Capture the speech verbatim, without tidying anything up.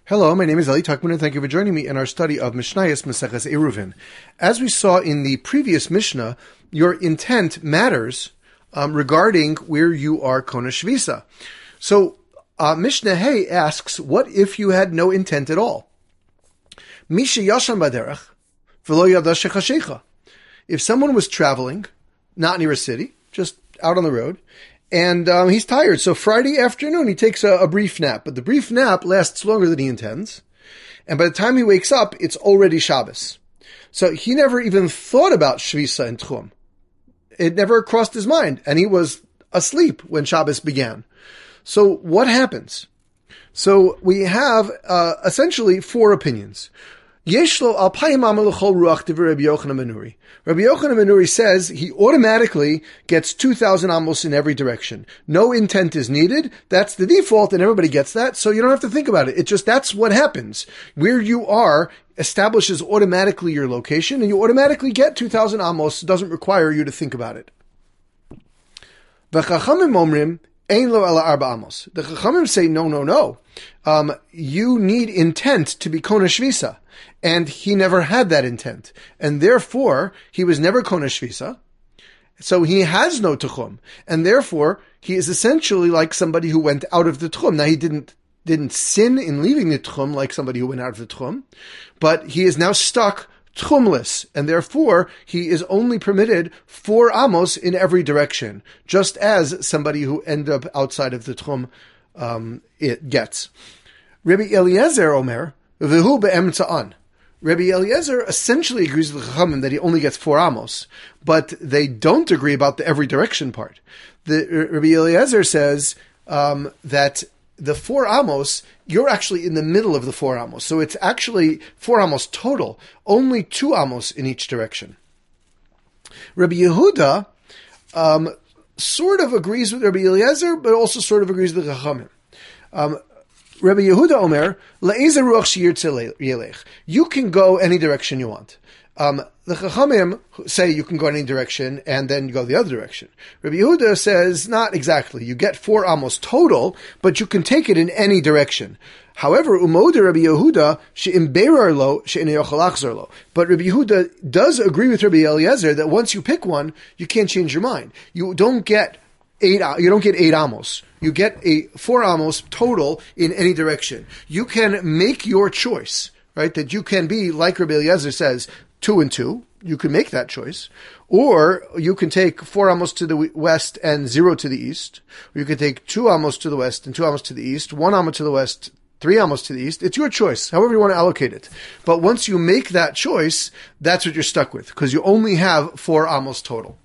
Hello, my name is Eli Tuckman, and thank you for joining me in our study of Mishnayos Maseches Eruvin. As we saw in the previous Mishnah, your intent matters um, regarding where you are Kona Shvisa. So, uh, Mishnah Hey asks, what if you had no intent at all? Misha Yashan Baderech, V'lo Yada Shechashecha. If someone was traveling, not near a city, just out on the road, and um, he's tired. So Friday afternoon, he takes a, a brief nap. But the brief nap lasts longer than he intends. And by the time he wakes up, it's already Shabbos. So he never even thought about Shvisa and Tchum. It never crossed his mind. And he was asleep when Shabbos began. So what happens? So we have uh, essentially four opinions. Yeshlo al payimam l'chol ruach divrei Rabbi Yochanan ben Nuri. Rabbi Yochanan ben Nuri says he automatically gets two thousand amos in every direction. No intent is needed. That's the default, and everybody gets that, so you don't have to think about it. It just, that's what happens. Where you are establishes automatically your location, and you automatically get two thousand amos. It doesn't require you to think about it. V'chachamim omrim, ein lo ela arba amos. The chachamim say, no, no, no. Um, you need intent to be Kona Shvisa. And he never had that intent. And therefore, he was never Kona Shvisa. So he has no Tchum. And therefore, he is essentially like somebody who went out of the Tchum. Now, he didn't didn't sin in leaving the Tchum like somebody who went out of the Tchum. But he is now stuck Tchumless. And therefore, he is only permitted four amos in every direction. Just as somebody who ended up outside of the Tchum um, it gets. Rabbi Eliezer Omer, V'hu be'emtza'an. Rabbi Eliezer essentially agrees with the Chachamim that he only gets four amos, but they don't agree about the every direction part. The Rabbi Eliezer says um, that the four amos, you're actually in the middle of the four amos, so it's actually four amos total, only two amos in each direction. Rabbi Yehuda um, sort of agrees with Rabbi Eliezer, but also sort of agrees with the Chachamim. Um, Rabbi Yehuda Omer, Le'ezer ruach sheyirtzeh yelech. You can go any direction you want. Um, the Chachamim say you can go any direction and then you go the other direction. Rabbi Yehuda says not exactly. You get four amos total, but you can take it in any direction. However, Umoda Rabbi Yehuda she'imberar lo she'enei yochel lachzor lo. But Rabbi Yehuda does agree with Rabbi Eliezer that once you pick one, you can't change your mind. You don't get eight. You don't get eight amos. You get a four amos total in any direction. You can make your choice, right? That you can be, like Rabbi Eliezer says, two and two. You can make that choice. Or you can take four amos to the west and zero to the east. Or you can take two amos to the west and two amos to the east, one amos to the west, three amos to the east. It's your choice, however you want to allocate it. But once you make that choice, that's what you're stuck with, because you only have four amos total.